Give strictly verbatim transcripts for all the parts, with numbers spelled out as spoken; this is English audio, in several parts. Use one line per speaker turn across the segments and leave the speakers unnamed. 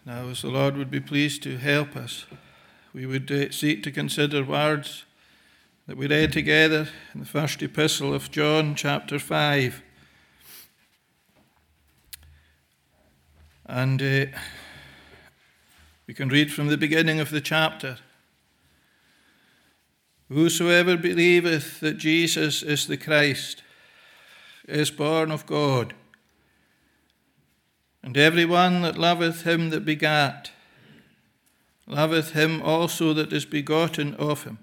Now, as the Lord would be pleased to help us, we would uh, seek to consider words that we read together in the first epistle of John, chapter five. And uh, we can read from the beginning of the chapter. Whosoever believeth that Jesus is the Christ is born of God. And every one that loveth him that begat, loveth him also that is begotten of him.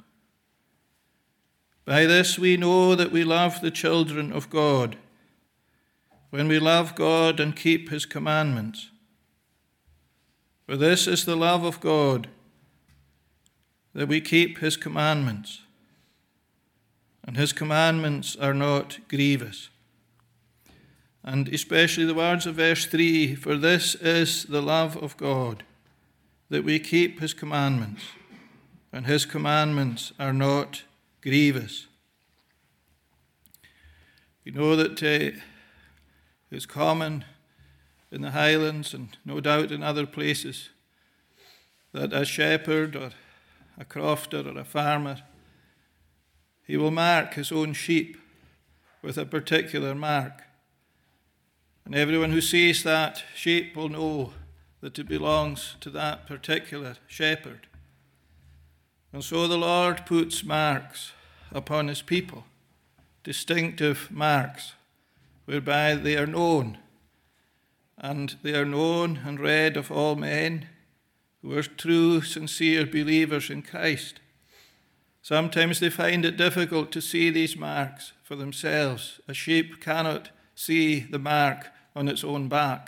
By this we know that we love the children of God, when we love God and keep his commandments. For this is the love of God, that we keep his commandments, and his commandments are not grievous. And especially the words of verse three, for this is the love of God, that we keep his commandments, and his commandments are not grievous. You know that uh, it's common in the Highlands, and no doubt in other places, that a shepherd or a crofter or a farmer, he will mark his own sheep with a particular mark. And everyone who sees that sheep will know that it belongs to that particular shepherd. And so the Lord puts marks upon his people, distinctive marks, whereby they are known. And they are known and read of all men who are true, sincere believers in Christ. Sometimes they find it difficult to see these marks for themselves. A sheep cannot see the mark on its own back.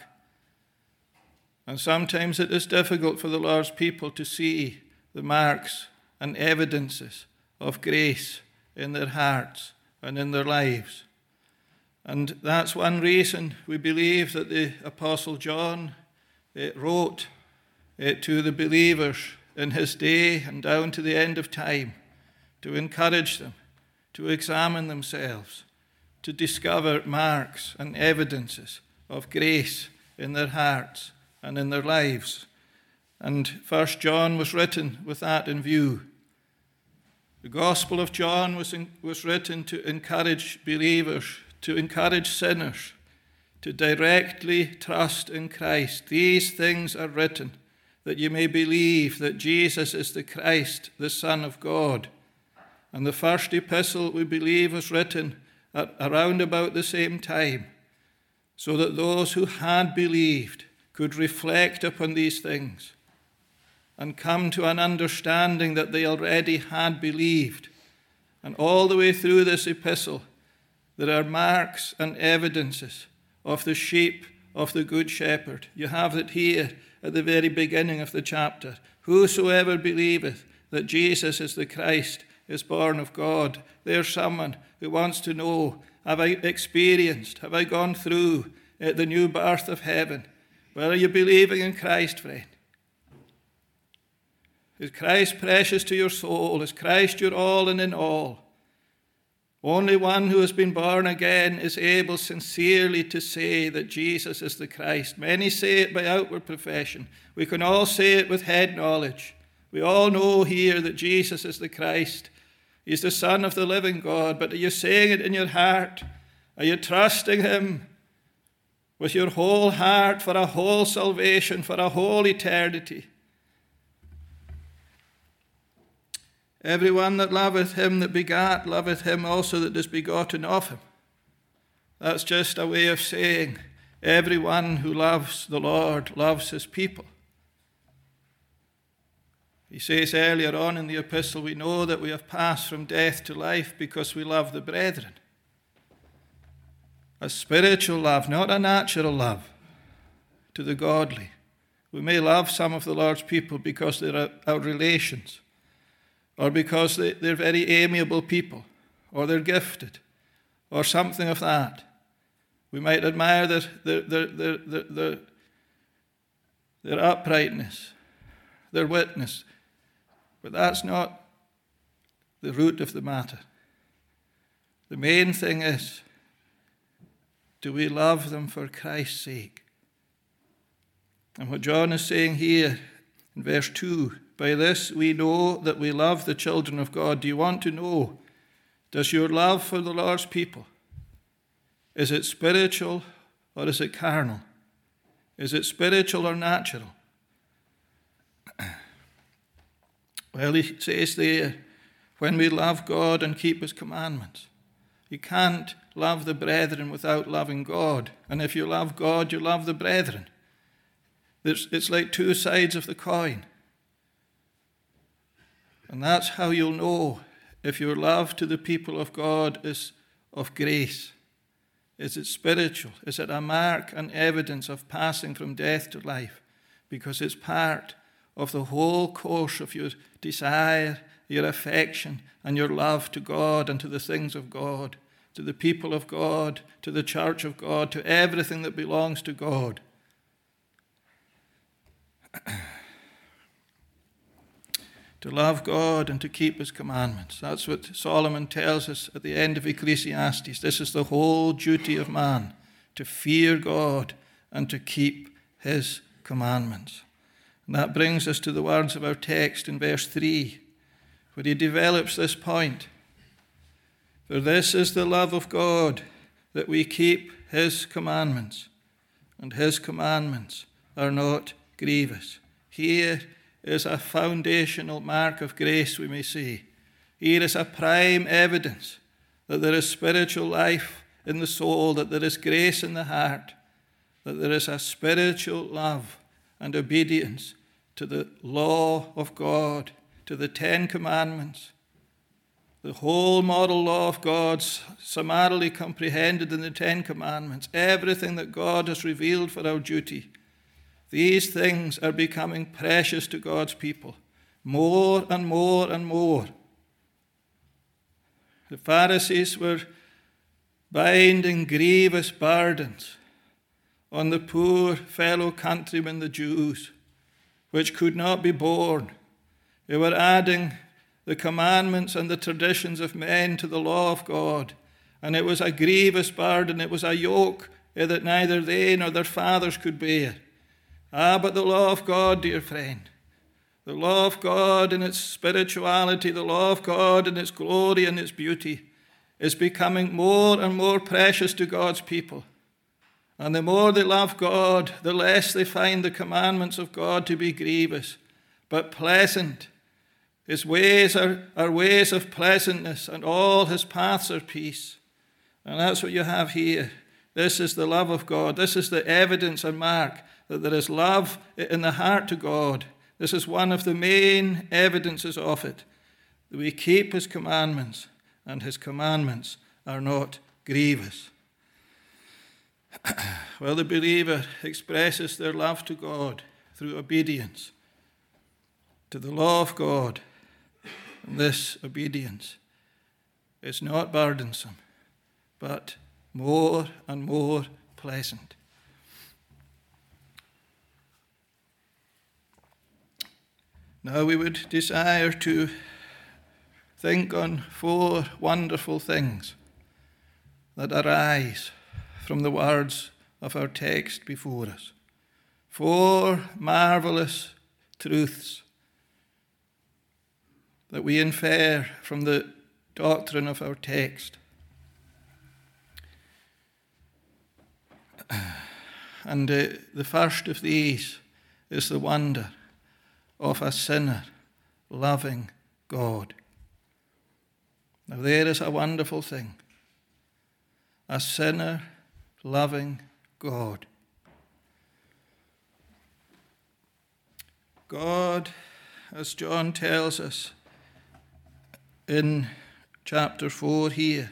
And sometimes it is difficult for the Lord's people to see the marks and evidences of grace in their hearts and in their lives. And that's one reason we believe that the Apostle John uh, wrote uh, to the believers in his day and down to the end of time to encourage them to examine themselves, to discover marks and evidences of grace in their hearts and in their lives. And First John was written with that in view. The Gospel of John was, in, was written to encourage believers, to encourage sinners, to directly trust in Christ. These things are written that you may believe that Jesus is the Christ, the Son of God. And the first epistle, we believe, was written at around about the same time, so that those who had believed could reflect upon these things and come to an understanding that they already had believed. And all the way through this epistle, there are marks and evidences of the sheep of the Good Shepherd. You have it here at the very beginning of the chapter. Whosoever believeth that Jesus is the Christ is born of God. There's someone who wants to know, have I experienced, have I gone through uh, the new birth of heaven? Well, are you believing in Christ, friend? Is Christ precious to your soul? Is Christ your all and in all? Only one who has been born again is able sincerely to say that Jesus is the Christ. Many say it by outward profession. We can all say it with head knowledge. We all know here that Jesus is the Christ. He's the Son of the living God. But are you saying it in your heart? Are you trusting him with your whole heart for a whole salvation, for a whole eternity? Everyone that loveth him that begat, loveth him also that is begotten of him. That's just a way of saying everyone who loves the Lord loves his people. He says earlier on in the epistle, we know that we have passed from death to life because we love the brethren. A spiritual love, not a natural love to the godly. We may love some of the Lord's people because they're our relations, or because they, they're very amiable people, or they're gifted, or something of that. We might admire their, their, their, their, their, their, their uprightness, their witness. But that's not the root of the matter. The main thing is, do we love them for Christ's sake? And what John is saying here in verse two, by this we know that we love the children of God. Do you want to know? Does your love for the Lord's people, is it spiritual or is it carnal? Is it spiritual or natural? Well, he says there, when we love God and keep his commandments. You can't love the brethren without loving God. And if you love God, you love the brethren. It's, it's like two sides of the coin. And that's how you'll know if your love to the people of God is of grace. Is it spiritual? Is it a mark and evidence of passing from death to life? Because it's part of the whole course of your desire, your affection, and your love to God and to the things of God, to the people of God, to the church of God, to everything that belongs to God. To love God and to keep his commandments. That's what Solomon tells us at the end of Ecclesiastes. This is the whole duty of man, to fear God and to keep his commandments. And that brings us to the words of our text in verse three, where he develops this point. For this is the love of God, that we keep his commandments, and his commandments are not grievous. Here is a foundational mark of grace, we may say. Here is a prime evidence that there is spiritual life in the soul, that there is grace in the heart, that there is a spiritual love and obedience to the law of God, to the Ten Commandments. The whole moral law of God summarily comprehended in the Ten Commandments, everything that God has revealed for our duty. These things are becoming precious to God's people, more and more and more. The Pharisees were binding grievous burdens on the poor fellow countrymen, the Jews, which could not be borne. They were adding the commandments and the traditions of men to the law of God, and it was a grievous burden. It was a yoke that neither they nor their fathers could bear. Ah, but the law of God, dear friend, the law of God in its spirituality, the law of God in its glory and its beauty, is becoming more and more precious to God's people. And the more they love God, the less they find the commandments of God to be grievous, but pleasant. His ways are, are ways of pleasantness, and all his paths are peace. And that's what you have here. This is the love of God. This is the evidence and mark that there is love in the heart to God. This is one of the main evidences of it. That we keep his commandments, and his commandments are not grievous. Well, the believer expresses their love to God through obedience to the law of God. And this obedience is not burdensome, but more and more pleasant. Now we would desire to think on four wonderful things that arise from the words of our text before us. Four marvelous truths that we infer from the doctrine of our text. And uh, the first of these is the wonder of a sinner loving God. Now there is a wonderful thing. A sinner loving God. God, as John tells us in chapter four here,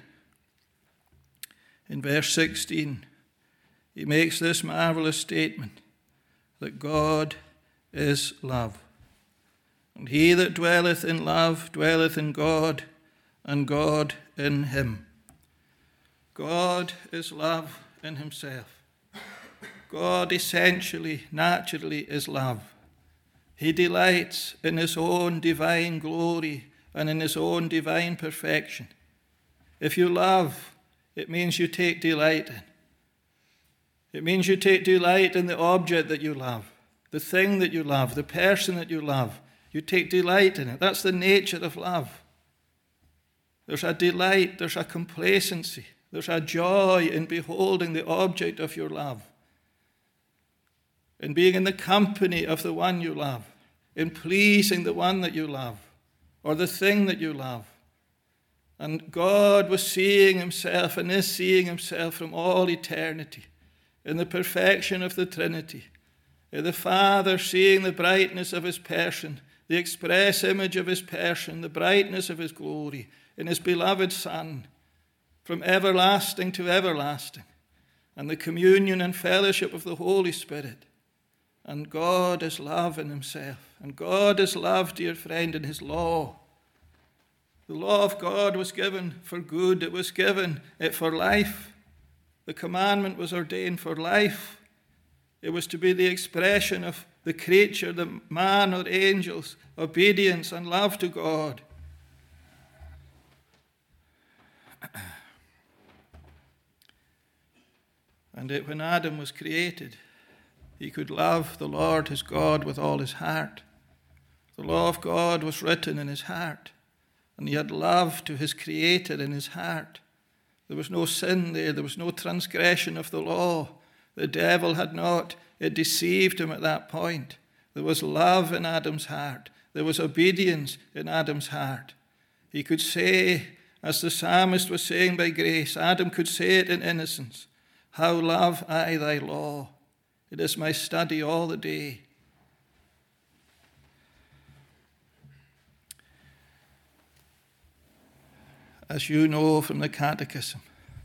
in verse sixteen, he makes this marvelous statement that God is love. And he that dwelleth in love dwelleth in God, and God in him. God is love in himself. God essentially, naturally is love. He delights in his own divine glory and in his own divine perfection. If you love, it means you take delight in. It means you take delight in the object that you love. the thing that you love, the person that you love. You take delight in it. That's the nature of love. There's a delight, there's a complacency, there's a joy in beholding the object of your love, in being in the company of the one you love, in pleasing the one that you love, or the thing that you love. And God was seeing himself and is seeing himself from all eternity in the perfection of the Trinity, in the Father seeing the brightness of his person, the express image of his person, the brightness of his glory, in his beloved Son, from everlasting to everlasting, and the communion and fellowship of the Holy Spirit. And God is love in himself. And God is love, dear friend, in his law. The law of God was given for good. It was given it for life. The commandment was ordained for life. It was to be the expression of the creature, the man or angels, obedience and love to God. And it, when Adam was created, he could love the Lord his God with all his heart. The law of God was written in his heart, and he had love to his Creator in his heart. There was no sin there. There was no transgression of the law. The devil had not it deceived him at that point. There was love in Adam's heart. There was obedience in Adam's heart. He could say, as the psalmist was saying by grace, Adam could say it in innocence, "How love I thy law. It is my study all the day." As you know from the Catechism,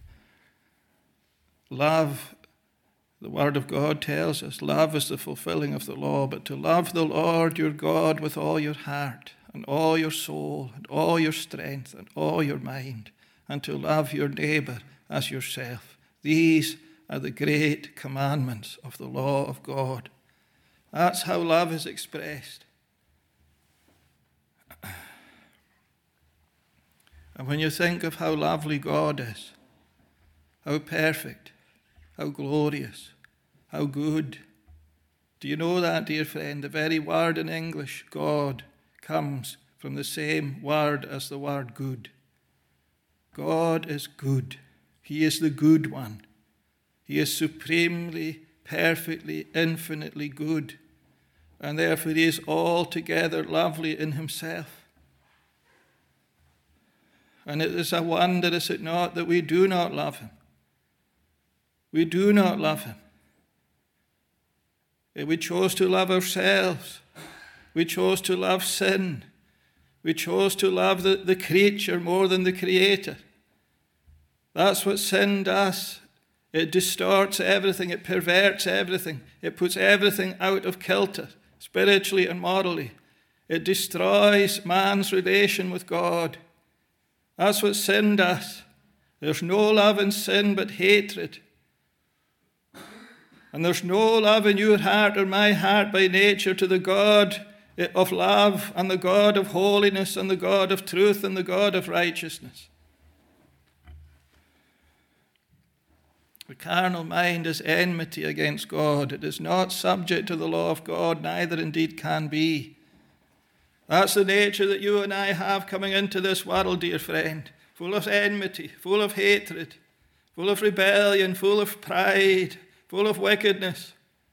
love, the Word of God tells us, love is the fulfilling of the law, but to love the Lord your God with all your heart and all your soul and all your strength and all your mind, and to love your neighbor as yourself. These are the great commandments of the law of God. That's how love is expressed. And when you think of how lovely God is, how perfect, how glorious, how good, do you know that, dear friend? The very word in English, God, comes from the same word as the word good. God is good. He is the good one. He is supremely, perfectly, infinitely good. And therefore he is altogether lovely in himself. And it is a wonder, is it not, that we do not love him. We do not love him. We chose to love ourselves. We chose to love sin. We chose to love the, the creature more than the Creator. That's what sin does. It distorts everything. It perverts everything. It puts everything out of kilter, spiritually and morally. It destroys man's relation with God. That's what sin does. There's no love in sin but hatred. And there's no love in your heart or my heart by nature to the God of love and the God of holiness and the God of truth and the God of righteousness. The carnal mind is enmity against God. It is not subject to the law of God, neither indeed can be. That's the nature that you and I have coming into this world, dear friend, full of enmity, full of hatred, full of rebellion, full of pride, full of wickedness.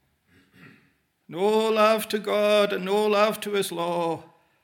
No love to God and no love to his law.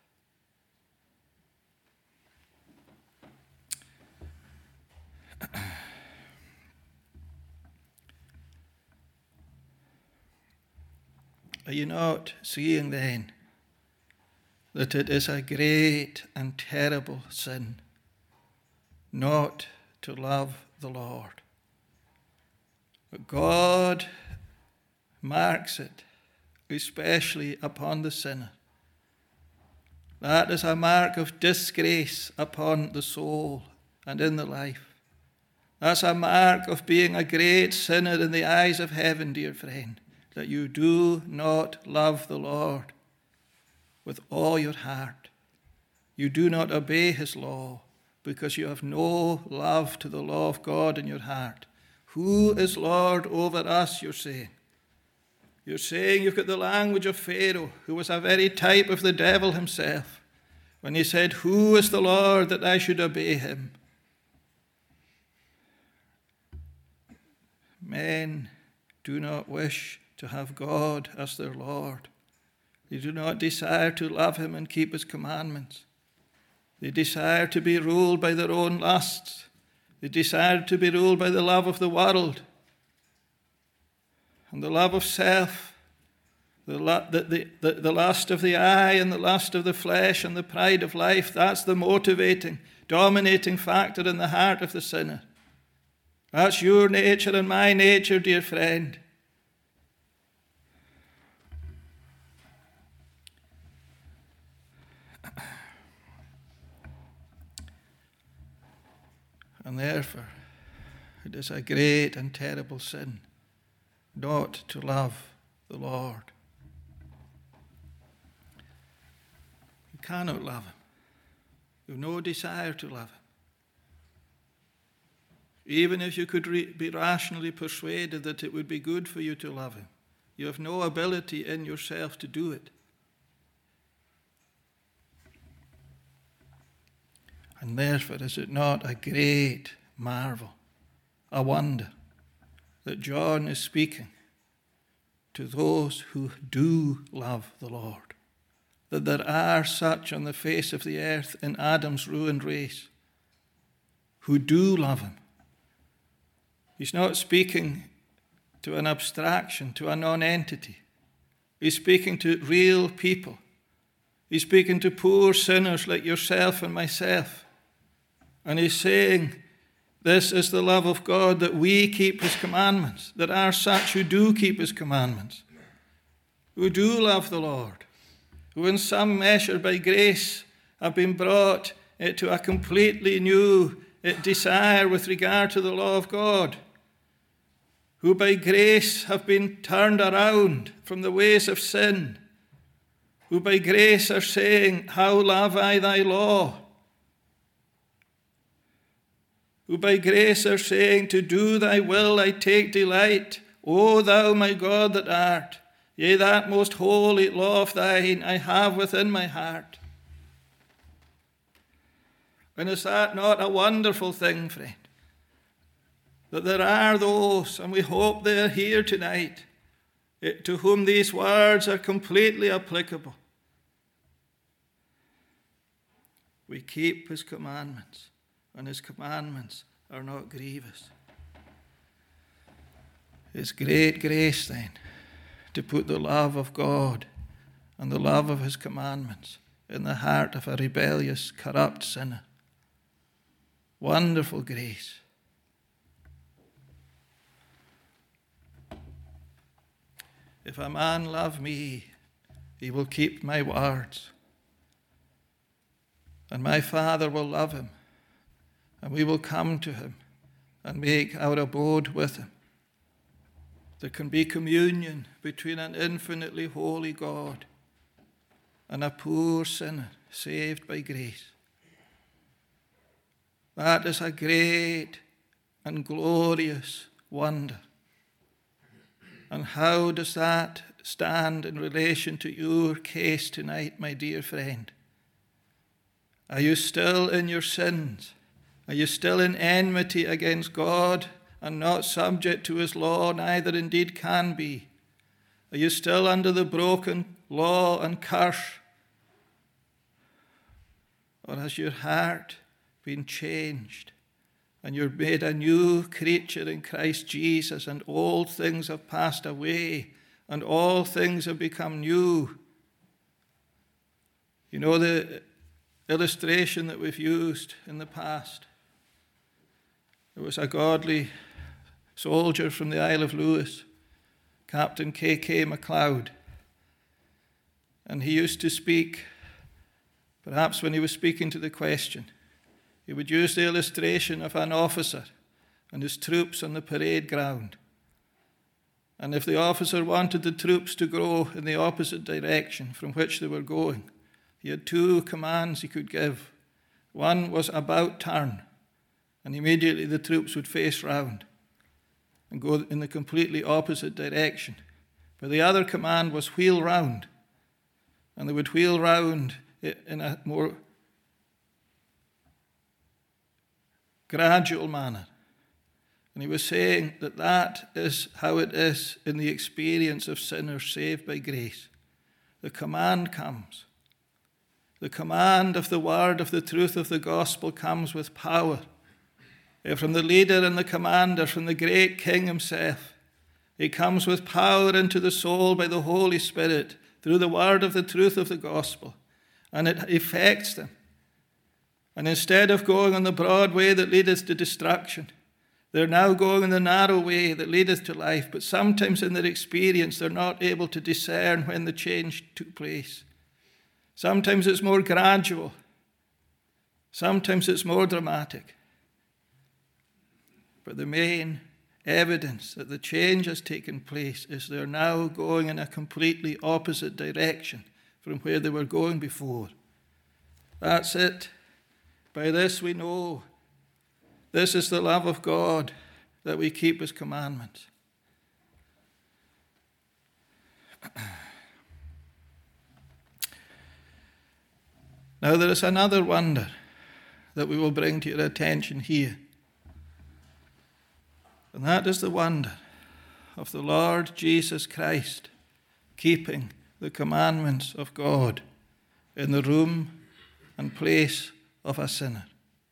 Are you not seeing then that it is a great and terrible sin not to love the Lord? But God marks it, especially upon the sinner. That is a mark of disgrace upon the soul and in the life. That's a mark of being a great sinner in the eyes of heaven, dear friend, that you do not love the Lord with all your heart. You do not obey his law because you have no love to the law of God in your heart. Who is Lord over us, you're saying? You're saying you've got the language of Pharaoh, who was a very type of the devil himself, when he said, "Who is the Lord that I should obey him?" Men do not wish to have God as their Lord. They do not desire to love him and keep his commandments. They desire to be ruled by their own lusts. They desire to be ruled by the love of the world and the love of self, the, the, the, the lust of the eye and the lust of the flesh and the pride of life. That's the motivating, dominating factor in the heart of the sinner. That's your nature and my nature, dear friend. And therefore, it is a great and terrible sin not to love the Lord. You cannot love him. You have no desire to love him. Even if you could re- be rationally persuaded that it would be good for you to love him, you have no ability in yourself to do it. And therefore, is it not a great marvel, a wonder, that John is speaking to those who do love the Lord, that there are such on the face of the earth in Adam's ruined race who do love him. He's not speaking to an abstraction, to a non-entity. He's speaking to real people. He's speaking to poor sinners like yourself and myself. And he's saying, this is the love of God, that we keep his commandments. There are such who do keep his commandments, who do love the Lord, who in some measure by grace have been brought to a completely new desire with regard to the law of God, who by grace have been turned around from the ways of sin, who by grace are saying, "How love I thy law," who by grace are saying, "To do thy will I take delight, O thou my God that art, yea, that most holy law of thine I have within my heart." And is that not a wonderful thing, friend? That there are those, and we hope they are here tonight, to whom these words are completely applicable. We keep his commandments, and his commandments are not grievous. It's great grace, then, to put the love of God and the love of his commandments in the heart of a rebellious, corrupt sinner. Wonderful grace. If a man love me, he will keep my words, and my Father will love him, and we will come to him and make our abode with him. There can be communion between an infinitely holy God and a poor sinner saved by grace. That is a great and glorious wonder. And how does that stand in relation to your case tonight, my dear friend? Are you still in your sins? Are you still in enmity against God and not subject to his law, neither indeed can be? Are you still under the broken law and curse? Or has your heart been changed and you're made a new creature in Christ Jesus, and old things have passed away and all things have become new? You know the illustration that we've used in the past. There was a godly soldier from the Isle of Lewis, Captain K K MacLeod, and he used to speak, perhaps when he was speaking to the question, he would use the illustration of an officer and his troops on the parade ground. And if the officer wanted the troops to go in the opposite direction from which they were going, he had two commands he could give. One was about turn, and immediately the troops would face round and go in the completely opposite direction. But the other command was wheel round. And they would wheel round in a more gradual manner. And he was saying that that is how it is in the experience of sinners saved by grace. The command comes. The command of the word of the truth of the gospel comes with power. From the leader and the commander, from the great King himself. It comes with power into the soul by the Holy Spirit through the word of the truth of the gospel. And it affects them. And instead of going on the broad way that leadeth to destruction, they're now going in the narrow way that leadeth to life. But sometimes in their experience, they're not able to discern when the change took place. Sometimes it's more gradual. Sometimes it's more dramatic. But the main evidence that the change has taken place is they're now going in a completely opposite direction from where they were going before. That's it. By this we know this is the love of God, that we keep his commandments. Now there is another wonder that we will bring to your attention here. And that is the wonder of the Lord Jesus Christ keeping the commandments of God in the room and place of a sinner.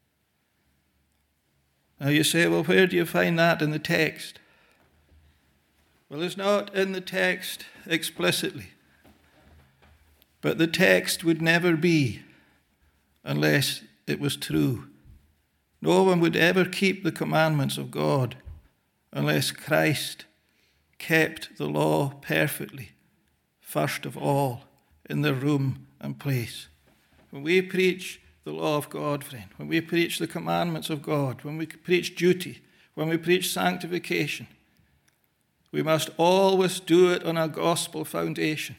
Now you say, well, where do you find that in the text? Well, it's not in the text explicitly. But the text would never be unless it was true. No one would ever keep the commandments of God unless Christ kept the law perfectly, first of all, in the room and place. When we preach the law of God, friend, when we preach the commandments of God, when we preach duty, when we preach sanctification, we must always do it on a gospel foundation.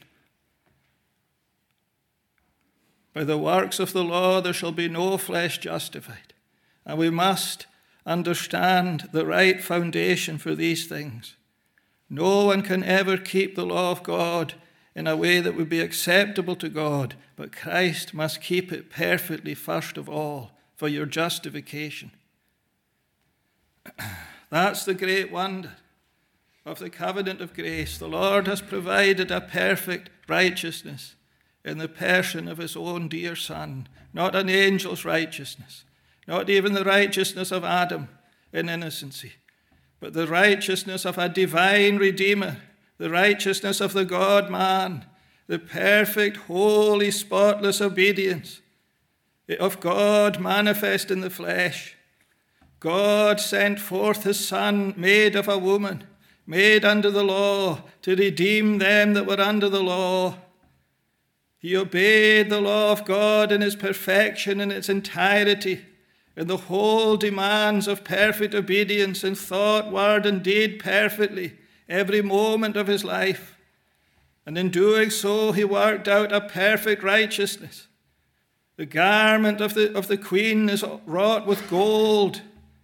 By the works of the law there shall be no flesh justified. And we must understand the right foundation for these things. No one can ever keep the law of God in a way that would be acceptable to God, but Christ must keep it perfectly first of all for your justification. That's the great wonder of the covenant of grace. The Lord has provided a perfect righteousness in the person of his own dear Son, not an angel's righteousness, not even the righteousness of Adam in innocency, but the righteousness of a divine Redeemer, the righteousness of the God-man, the perfect, holy, spotless obedience of God manifest in the flesh. God sent forth his Son, made of a woman, made under the law, to redeem them that were under the law. He obeyed the law of God in its perfection, in its entirety, in the whole demands of perfect obedience in thought, word, and deed perfectly, every moment of his life. And in doing so, he worked out a perfect righteousness. The garment of the, of the queen is wrought with gold.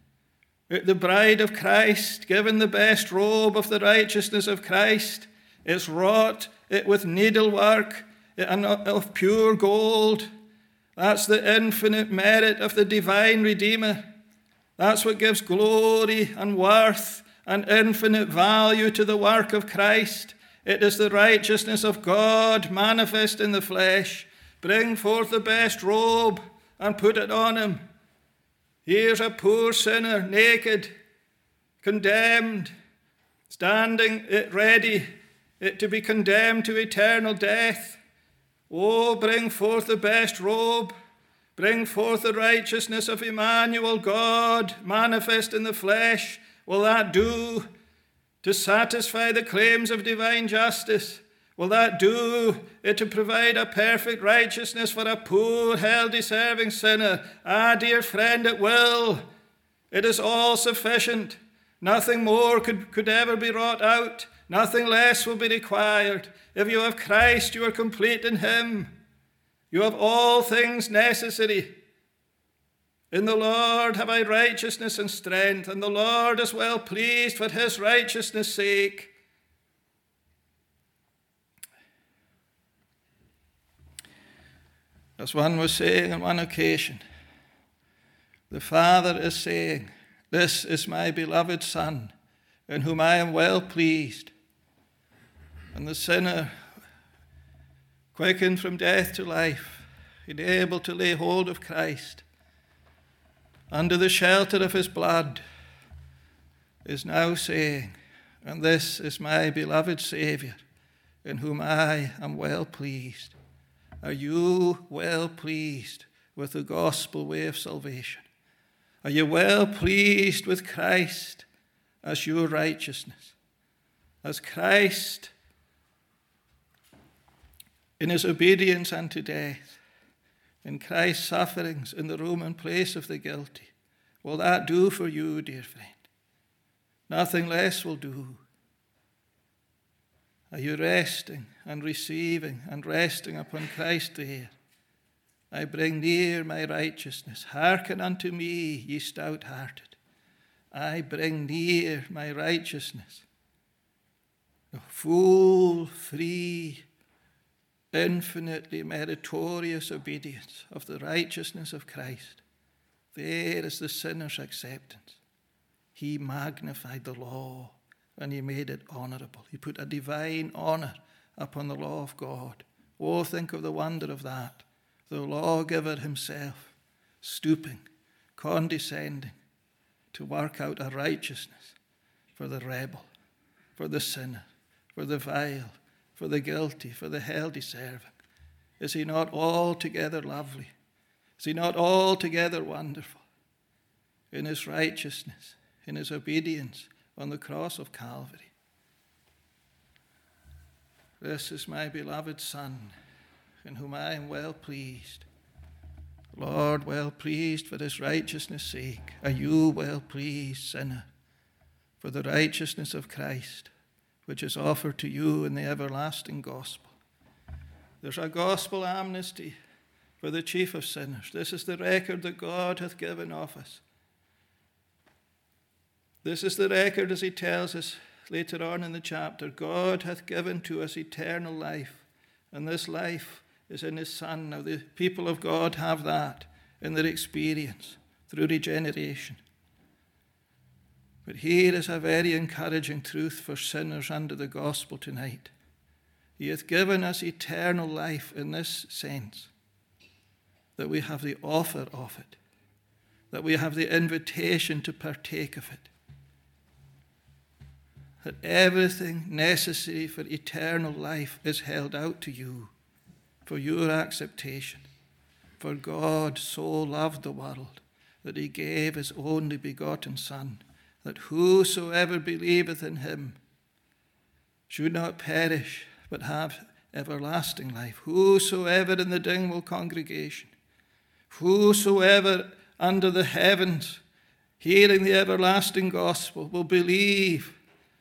The bride of Christ, given the best robe of the righteousness of Christ, is wrought with needlework and of pure gold. That's the infinite merit of the divine Redeemer. That's what gives glory and worth and infinite value to the work of Christ. It is the righteousness of God manifest in the flesh. Bring forth the best robe and put it on him. Here's a poor sinner, naked, condemned, standing ready to be condemned to eternal death. Oh, bring forth the best robe. Bring forth the righteousness of Emmanuel, God, manifest in the flesh. Will that do to satisfy the claims of divine justice? Will that do to provide a perfect righteousness for a poor, hell-deserving sinner? Ah, dear friend, it will. It is all sufficient. Nothing more could, could ever be wrought out. Nothing less will be required. If you have Christ, you are complete in him. You have all things necessary. In the Lord have I righteousness and strength, and the Lord is well pleased for his righteousness' sake. As one was saying on one occasion, the Father is saying, "This is my beloved Son, in whom I am well pleased." And the sinner, quickened from death to life, enabled to lay hold of Christ, under the shelter of his blood, is now saying, "And this is my beloved Saviour, in whom I am well pleased." Are you well pleased with the gospel way of salvation? Are you well pleased with Christ as your righteousness? As Christ, in his obedience unto death, in Christ's sufferings in the Roman place of the guilty, will that do for you, dear friend? Nothing less will do. Are you resting and receiving and resting upon Christ there? I bring near my righteousness. Hearken unto me, ye stout-hearted. I bring near my righteousness. The full, free, infinitely meritorious obedience of the righteousness of Christ. There is the sinner's acceptance. He magnified the law and he made it honorable. He put a divine honor upon the law of God. Oh, think of the wonder of that. The lawgiver himself stooping, condescending to work out a righteousness for the rebel, for the sinner, for the vile, for the guilty, for the hell deserving. Is he not altogether lovely? Is he not altogether wonderful in his righteousness, in his obedience on the cross of Calvary? This is my beloved Son, in whom I am well pleased. Lord, well pleased for his righteousness' sake. Are you well pleased, sinner, for the righteousness of Christ, which is offered to you in the everlasting gospel? There's a gospel amnesty for the chief of sinners. This is the record that God hath given of us. This is the record, as he tells us later on in the chapter. God hath given to us eternal life, and this life is in his Son. Now the people of God have that in their experience through regeneration. But here is a very encouraging truth for sinners under the gospel tonight. He hath given us eternal life in this sense, that we have the offer of it, that we have the invitation to partake of it, that everything necessary for eternal life is held out to you for your acceptation. For God so loved the world that he gave his only begotten Son, that whosoever believeth in him should not perish, but have everlasting life. Whosoever in the Dingwall congregation, whosoever under the heavens, hearing the everlasting gospel, will believe,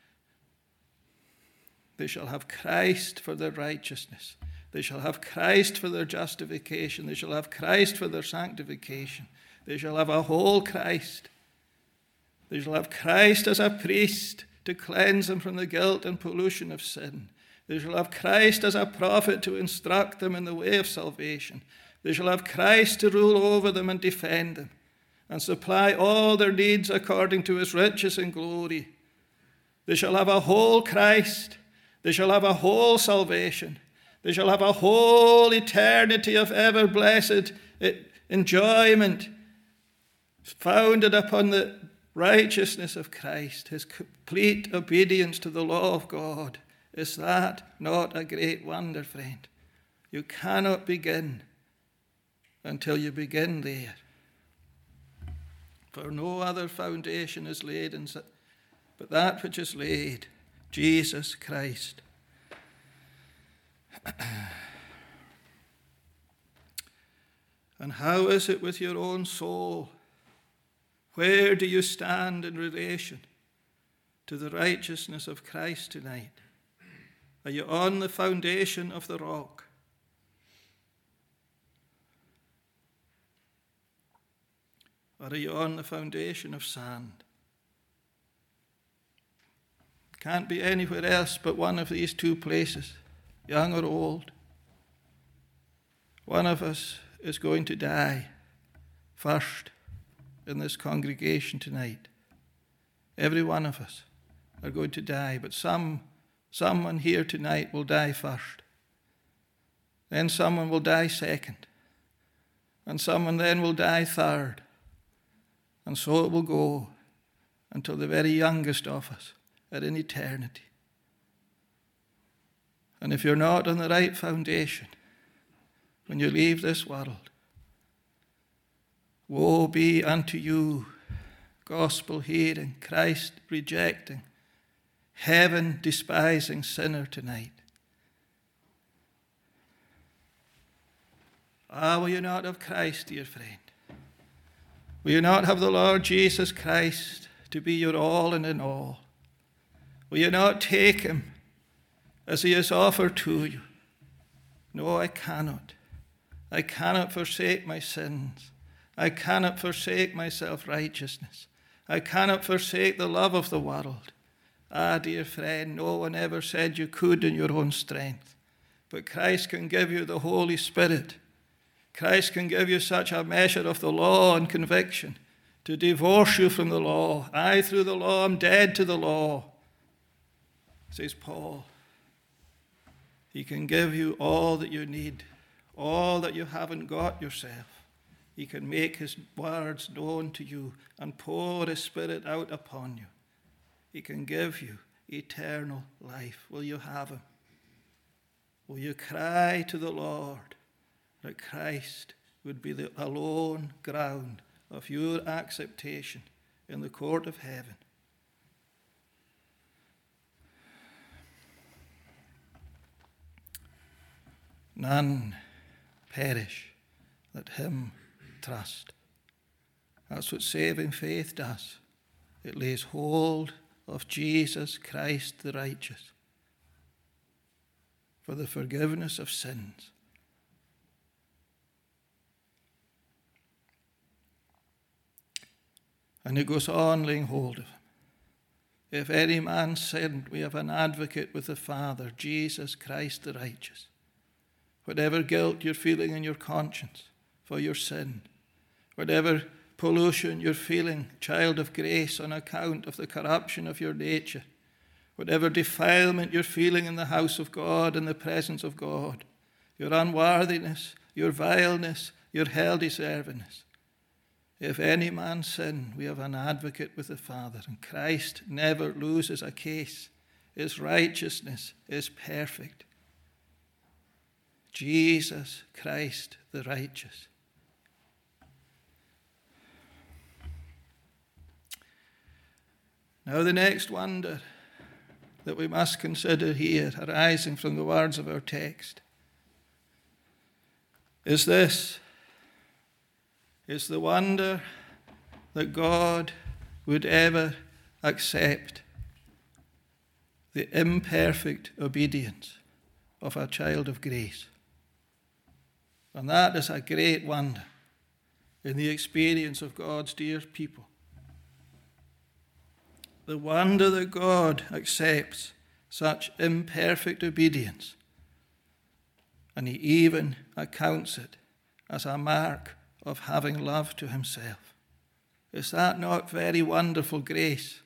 they shall have Christ for their righteousness. They shall have Christ for their justification. They shall have Christ for their sanctification. They shall have a whole Christ. They shall have Christ as a priest to cleanse them from the guilt and pollution of sin. They shall have Christ as a prophet to instruct them in the way of salvation. They shall have Christ to rule over them and defend them and supply all their needs according to his riches and glory. They shall have a whole Christ. They shall have a whole salvation. They shall have a whole eternity of ever blessed enjoyment founded upon the righteousness of Christ, his complete obedience to the law of God. Is that not a great wonder, friend? You cannot begin until you begin there. For no other foundation is laid in, but that which is laid, Jesus Christ. And how is it with your own soul? Where do you stand in relation to the righteousness of Christ tonight? Are you on the foundation of the rock? Or are you on the foundation of sand? Can't be anywhere else but one of these two places, young or old. One of us is going to die first in this congregation tonight. Every one of us are going to die, but some, someone here tonight will die first. Then someone will die second. And someone then will die third. And so it will go until the very youngest of us are in eternity. And if you're not on the right foundation when you leave this world, woe be unto you, gospel-hearing, Christ-rejecting, heaven-despising sinner tonight. Ah, will you not have Christ, dear friend? Will you not have the Lord Jesus Christ to be your all and in all? Will you not take him as he is offered to you? No, I cannot. I cannot forsake my sins. I cannot forsake my self-righteousness. I cannot forsake the love of the world. Ah, dear friend, no one ever said you could in your own strength. But Christ can give you the Holy Spirit. Christ can give you such a measure of the law and conviction to divorce you from the law. I, through the law, am dead to the law, says Paul. He can give you all that you need, all that you haven't got yourself. He can make his words known to you and pour his Spirit out upon you. He can give you eternal life. Will you have him? Will you cry to the Lord that Christ would be the alone ground of your acceptation in the court of heaven? None perish that him trust. That's what saving faith does. It lays hold of Jesus Christ the righteous for the forgiveness of sins. And it goes on laying hold of him. If any man sinned, we have an advocate with the Father, Jesus Christ the righteous. Whatever guilt you're feeling in your conscience for your sin, whatever pollution you're feeling, child of grace, on account of the corruption of your nature, whatever defilement you're feeling in the house of God, in the presence of God, your unworthiness, your vileness, your hell-deservingness. If any man sin, we have an advocate with the Father, and Christ never loses a case. His righteousness is perfect. Jesus Christ the righteous. Now the next wonder that we must consider here, arising from the words of our text, is this. Is the wonder that God would ever accept the imperfect obedience of a child of grace. And that is a great wonder in the experience of God's dear people. The wonder that God accepts such imperfect obedience, and he even accounts it as a mark of having love to himself. Is that not very wonderful grace?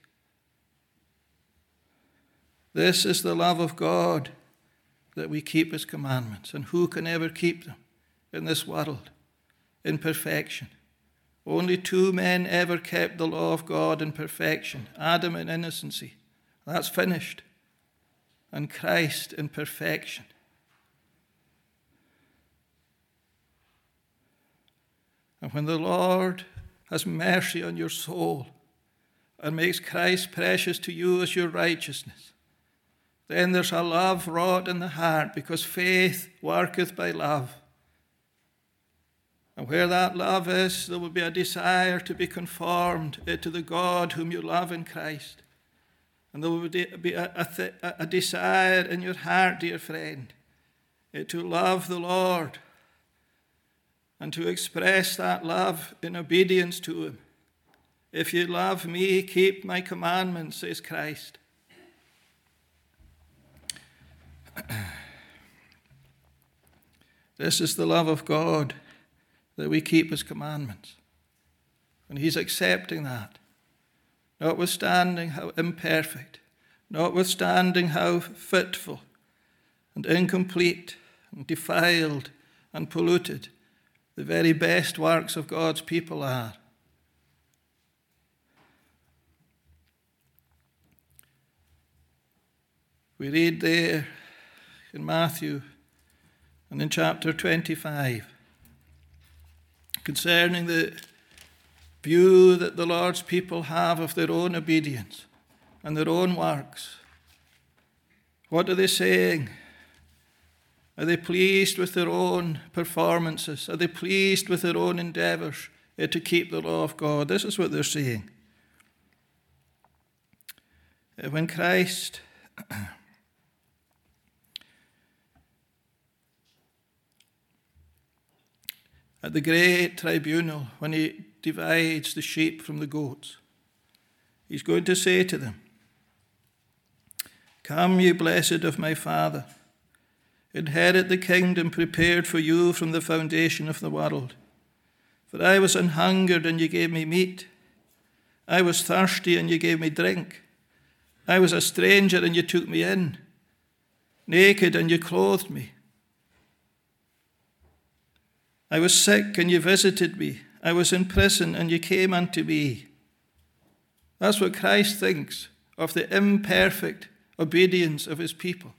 This is the love of God, that we keep his commandments. And who can ever keep them in this world in perfection? Only two men ever kept the law of God in perfection, Adam in innocency. That's finished. And Christ in perfection. And when the Lord has mercy on your soul and makes Christ precious to you as your righteousness, then there's a love wrought in the heart, because faith worketh by love. And where that love is, there will be a desire to be conformed to the God whom you love in Christ. And there will be a, a, a desire in your heart, dear friend, to love the Lord and to express that love in obedience to him. If you love me, keep my commandments, says Christ. This is the love of God that we keep his commandments. And he's accepting that, notwithstanding how imperfect, notwithstanding how fitful and incomplete and defiled and polluted the very best works of God's people are. We read there in Matthew and in chapter twenty-five concerning the view that the Lord's people have of their own obedience and their own works. What are they saying? Are they pleased with their own performances? Are they pleased with their own endeavors to keep the law of God? This is what they're saying. When Christ at the great tribunal, when he divides the sheep from the goats, he's going to say to them, "Come, ye blessed of my Father, inherit the kingdom prepared for you from the foundation of the world. For I was an hungered, and ye gave me meat. I was thirsty, and ye gave me drink. I was a stranger, and ye took me in. Naked, and ye clothed me. I was sick, and ye visited me. I was in prison, and ye came unto me." That's what Christ thinks of the imperfect obedience of his people.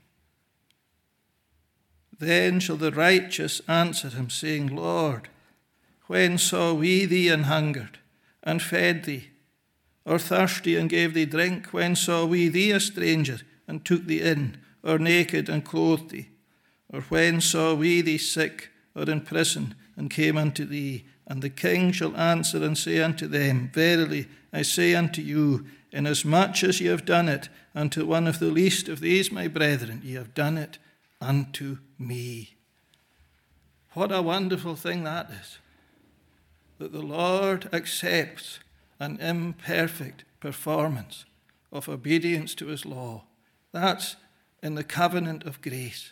Then shall the righteous answer him, saying, "Lord, when saw we thee an hungered, and fed thee, or thirsty, and gave thee drink? When saw we thee a stranger, and took thee in, or naked, and clothed thee? Or when saw we thee sick, or in prison, and came unto thee?" And the king shall answer and say unto them, "Verily I say unto you, inasmuch as ye have done it unto one of the least of these my brethren, ye have done it unto me." What a wonderful thing that is, that the Lord accepts an imperfect performance of obedience to his law. That's in the covenant of grace.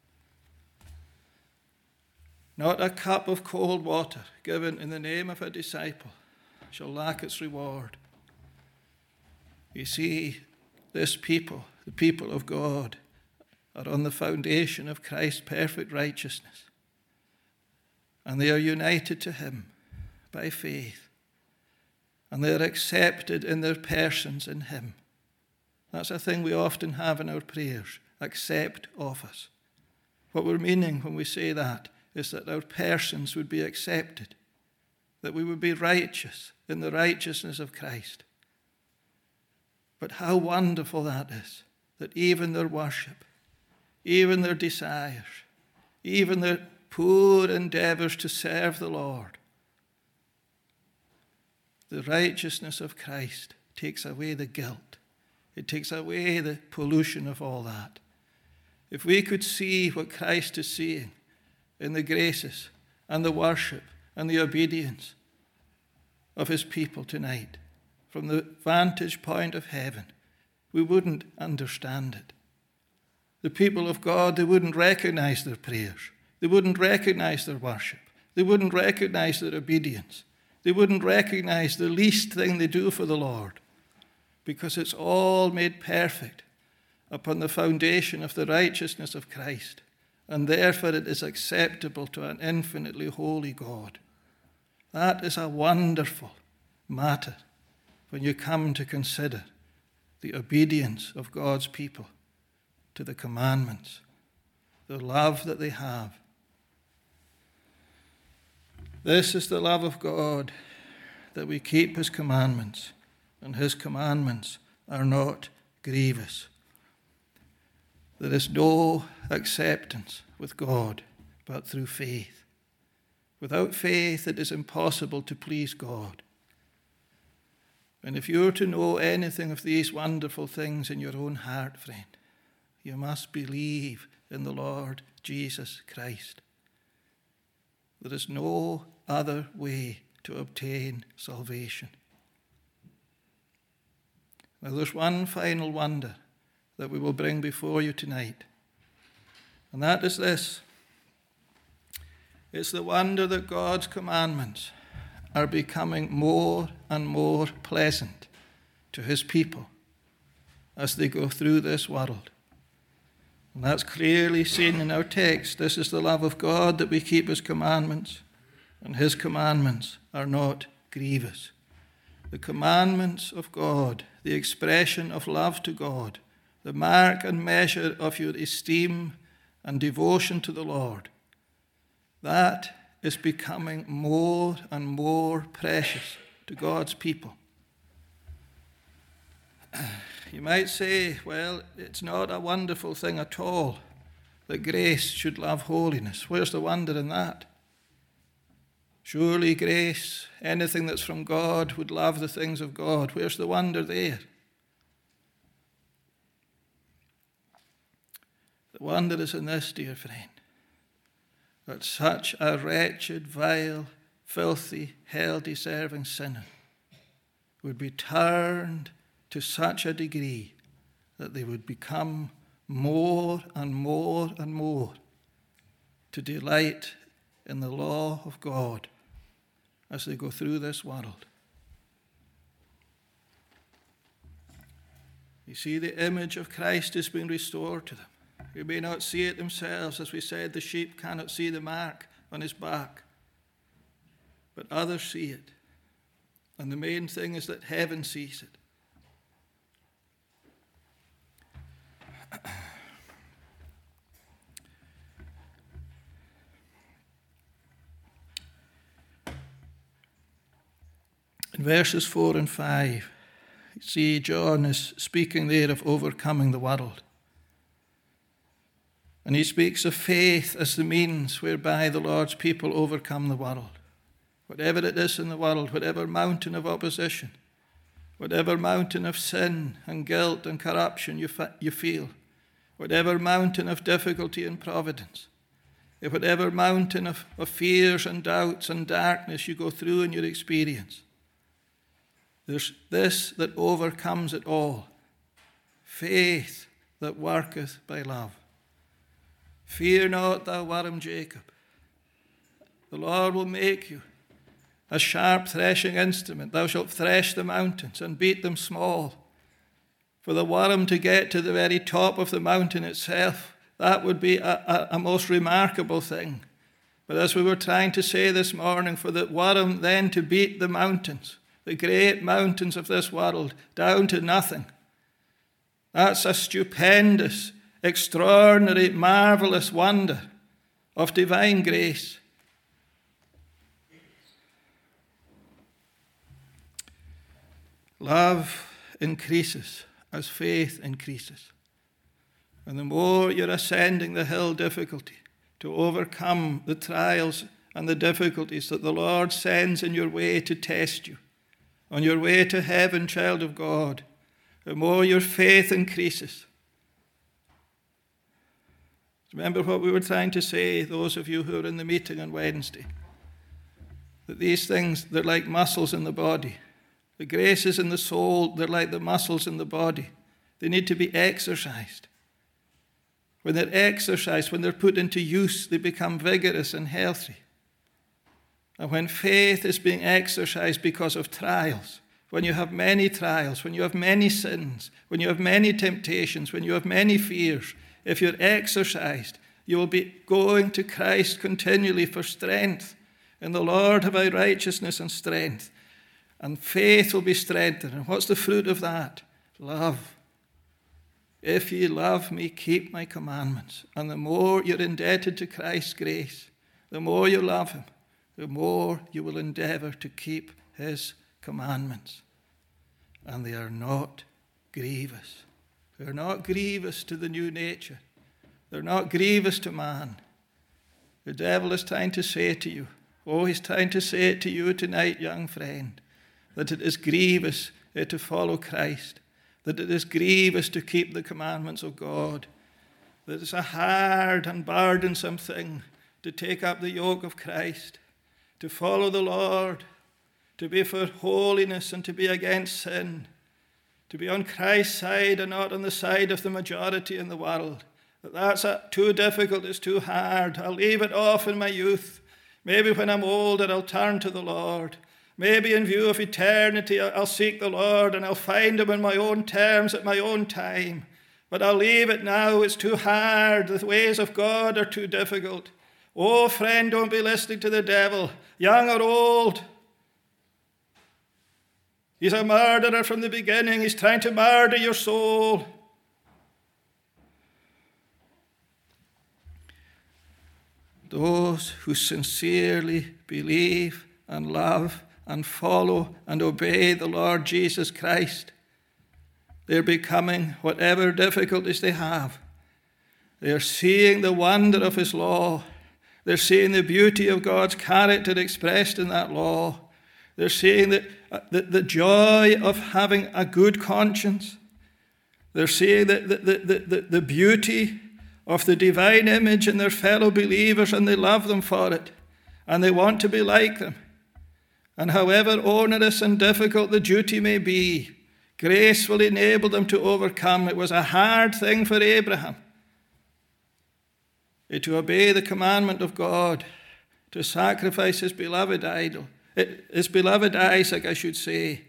Not a cup of cold water given in the name of a disciple shall lack its reward. You see, this people, the people of God, are on the foundation of Christ's perfect righteousness. And they are united to him by faith. And they are accepted in their persons in him. That's a thing we often have in our prayers. Accept of us. What we're meaning when we say that is that our persons would be accepted, that we would be righteous in the righteousness of Christ. But how wonderful that is, that even their worship, even their desires, even their poor endeavors to serve the Lord, the righteousness of Christ takes away the guilt. It takes away the pollution of all that. If we could see what Christ is seeing in the graces and the worship and the obedience of his people tonight, from the vantage point of heaven, we wouldn't understand it. The people of God, they wouldn't recognize their prayers. They wouldn't recognize their worship. They wouldn't recognize their obedience. They wouldn't recognize the least thing they do for the Lord, because it's all made perfect upon the foundation of the righteousness of Christ. And therefore it is acceptable to an infinitely holy God. That is a wonderful matter when you come to consider the obedience of God's people to the commandments, the love that they have. This is the love of God, that we keep his commandments, and his commandments are not grievous. There is no acceptance with God but through faith. Without faith, it is impossible to please God. And if you're to know anything of these wonderful things in your own heart, friend, you must believe in the Lord Jesus Christ. There is no other way to obtain salvation. Now, there's one final wonder that we will bring before you tonight. And that is this, It's the wonder that God's commandments are becoming more and more pleasant to his people as they go through this world. And that's clearly seen in our text. This is the love of God, that we keep his commandments, and his commandments are not grievous. The commandments of God, the expression of love to God, the mark and measure of your esteem and devotion to the Lord, that is becoming more and more precious to God's people. You might say, well, it's not a wonderful thing at all that grace should love holiness. Where's the wonder in that? Surely grace, anything that's from God, would love the things of God. Where's the wonder there? The wonder is in this, dear friend, that such a wretched, vile, filthy, hell-deserving sinner would be turned to such a degree that they would become more and more and more to delight in the law of God as they go through this world. You see, the image of Christ is being restored to them. They may not see it themselves. As we said, the sheep cannot see the mark on his back, but others see it. And the main thing is that heaven sees it. In verses four and five, you see John is speaking there of overcoming the world. And he speaks of faith as the means whereby the Lord's people overcome the world. Whatever it is in the world, whatever mountain of opposition, whatever mountain of sin and guilt and corruption you, fa- you feel, whatever mountain of difficulty and providence, whatever mountain of, of fears and doubts and darkness you go through in your experience, there's this that overcomes it all: faith that worketh by love. Fear not, thou worm Jacob. The Lord will make you a sharp threshing instrument. Thou shalt thresh the mountains and beat them small. For the worm to get to the very top of the mountain itself, that would be a, a, a most remarkable thing. But as we were trying to say this morning, for the worm then to beat the mountains, the great mountains of this world, down to nothing, that's a stupendous, extraordinary, marvelous wonder of divine grace. Love increases as faith increases. And the more you're ascending the hill difficulty to overcome the trials and the difficulties that the Lord sends in your way to test you, on your way to heaven, child of God, the more your faith increases. Remember what we were trying to say, those of you who are in the meeting on Wednesday, that these things, they're like muscles in the body. The graces in the soul, they're like the muscles in the body. They need to be exercised. When they're exercised, when they're put into use, they become vigorous and healthy. And when faith is being exercised because of trials, when you have many trials, when you have many sins, when you have many temptations, when you have many fears, if you're exercised, you will be going to Christ continually for strength. In the Lord have I righteousness and strength. And faith will be strengthened. And what's the fruit of that? Love. If ye love me, keep my commandments. And the more you're indebted to Christ's grace, the more you love him, the more you will endeavor to keep his commandments. And they are not grievous. They're not grievous to the new nature. They're not grievous to man. The devil is trying to say to you, oh, he's trying to say it to you tonight, young friend, that it is grievous to follow Christ, that it is grievous to keep the commandments of God, that it's a hard and burdensome thing to take up the yoke of Christ, to follow the Lord, to be for holiness and to be against sin, to be on Christ's side and not on the side of the majority in the world. That that's a, too difficult, it's too hard. I'll leave it off in my youth. Maybe when I'm older, I'll turn to the Lord. Maybe in view of eternity, I'll seek the Lord and I'll find him on my own terms at my own time. But I'll leave it now. It's too hard. The ways of God are too difficult. Oh, friend, don't be listening to the devil, young or old. He's a murderer from the beginning. He's trying to murder your soul. Those who sincerely believe and love and follow and obey the Lord Jesus Christ, they're becoming whatever difficulties they have. They're seeing the wonder of his law. They're seeing the beauty of God's character expressed in that law. They're seeing the, the, the joy of having a good conscience. They're seeing the, the, the, the, the beauty of the divine image in their fellow believers, and they love them for it, and they want to be like them. And however onerous and difficult the duty may be, grace will enable them to overcome. It was a hard thing for Abraham to obey the commandment of God, to sacrifice his beloved idol, his beloved Isaac, I should say.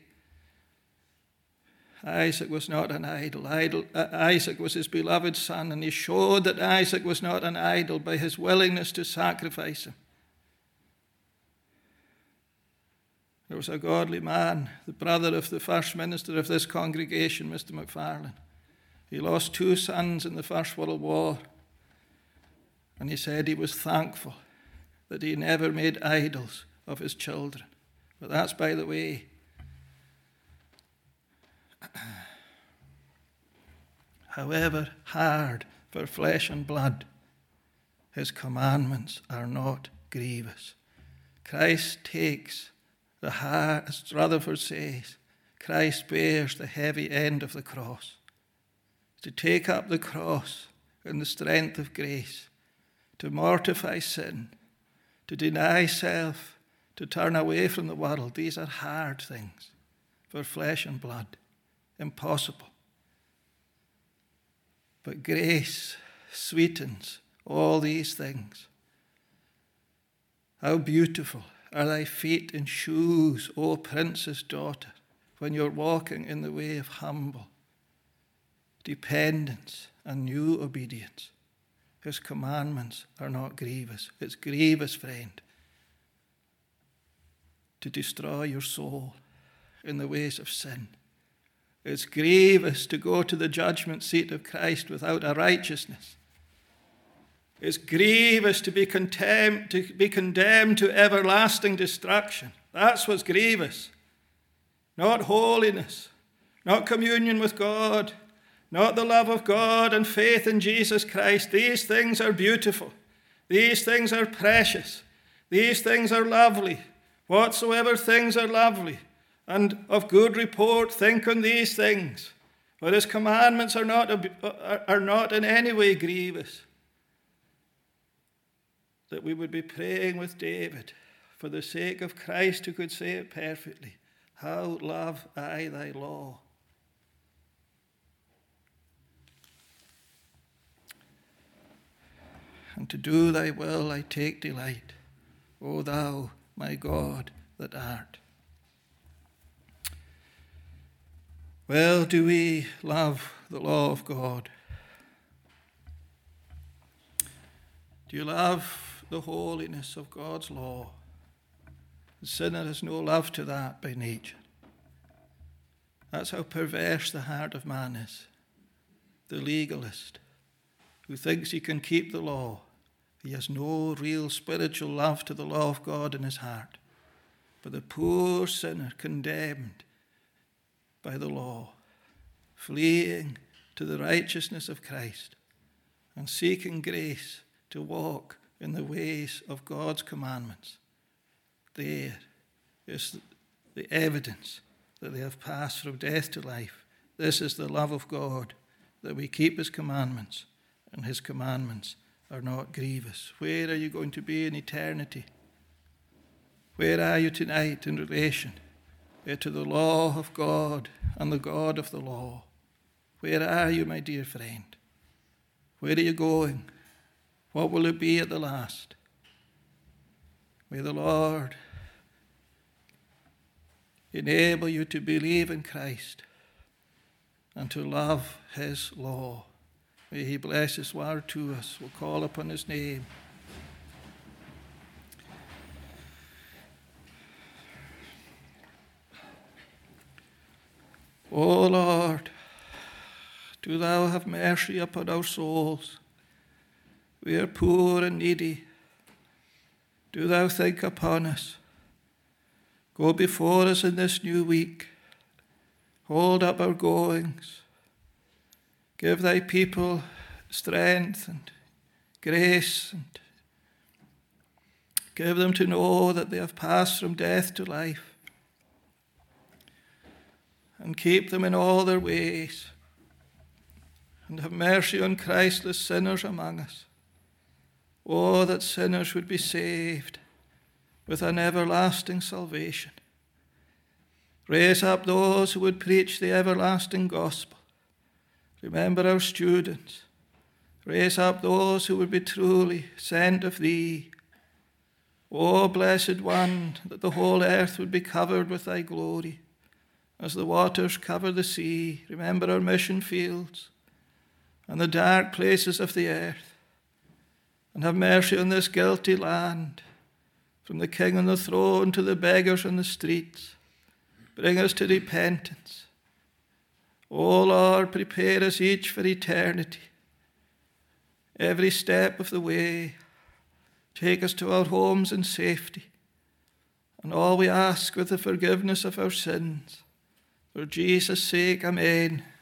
Isaac was not an idol. idol uh, Isaac was his beloved son, and he showed that Isaac was not an idol by his willingness to sacrifice him. There was a godly man, the brother of the first minister of this congregation, Mister McFarlane. He lost two sons in the First World War, and he said he was thankful that he never made idols of his children. But that's by the way. However hard for flesh and blood, his commandments are not grievous. Christ takes the hard, as Rutherford says, Christ bears the heavy end of the cross. To take up the cross in the strength of grace, to mortify sin, to deny self, to turn away from the world, these are hard things for flesh and blood. Impossible. But grace sweetens all these things. How beautiful are thy feet in shoes, O Prince's daughter, when you're walking in the way of humble dependence and new obedience. His commandments are not grievous. It's grievous, friend, to destroy your soul in the ways of sin. It's grievous to go to the judgment seat of Christ without a righteousness. It's grievous to be condemned, to be condemned to everlasting destruction. That's what's grievous. Not holiness, not communion with God, not the love of God and faith in Jesus Christ. These things are beautiful. These things are precious. These things are lovely. Whatsoever things are lovely and of good report, think on these things. For his commandments are not, are not in any way grievous. That we would be praying with David for the sake of Christ, who could say it perfectly. How love I thy law. And to do thy will I take delight, O thou, my God, that art. Well, do we love the law of God? Do you love the holiness of God's law? The sinner has no love to that by nature. That's how perverse the heart of man is. The legalist who thinks he can keep the law. He has no real spiritual love to the law of God in his heart. But the poor sinner condemned by the law, fleeing to the righteousness of Christ and seeking grace to walk in the ways of God's commandments. There is the evidence that they have passed from death to life. This is the love of God, that we keep his commandments, and his commandments are not grievous. Where are you going to be in eternity? Where are you tonight in relation to the law of God and the God of the law? Where are you, my dear friend? Where are you going? What will it be at the last? May the Lord enable you to believe in Christ and to love his law. May he bless his word to us. We'll call upon his name. O Lord, do thou have mercy upon our souls. We are poor and needy. Do thou think upon us. Go before us in this new week. Hold up our goings. Give thy people strength and grace, and give them to know that they have passed from death to life. And keep them in all their ways. And have mercy on Christless sinners among us. Oh, that sinners would be saved with an everlasting salvation. Raise up those who would preach the everlasting gospel. Remember our students. Raise up those who would be truly sent of thee. O blessed one, that the whole earth would be covered with thy glory, as the waters cover the sea. Remember our mission fields and the dark places of the earth. And have mercy on this guilty land, from the king on the throne to the beggars on the streets. Bring us to repentance. O Lord, prepare us each for eternity. Every step of the way, take us to our homes in safety. And all we ask with the forgiveness of our sins. For Jesus' sake, amen.